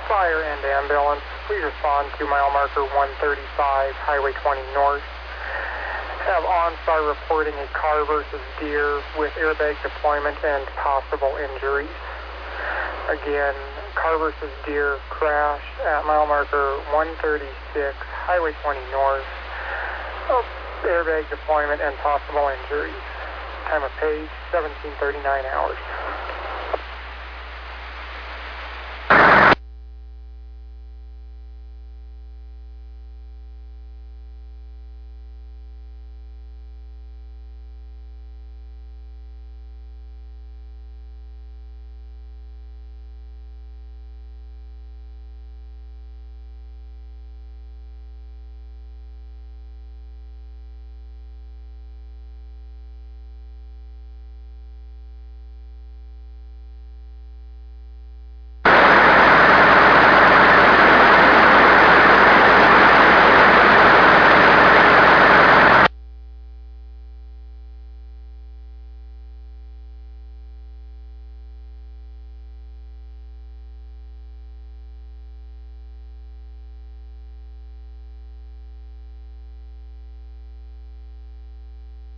Fire and ambulance, please respond to mile marker 135, Highway 20 North. Have OnStar reporting a car versus deer with airbag deployment and possible injuries. Again, car versus deer crash at mile marker 136, Highway 20 North. Airbag deployment and possible injuries. Time of page, 17:39 hours.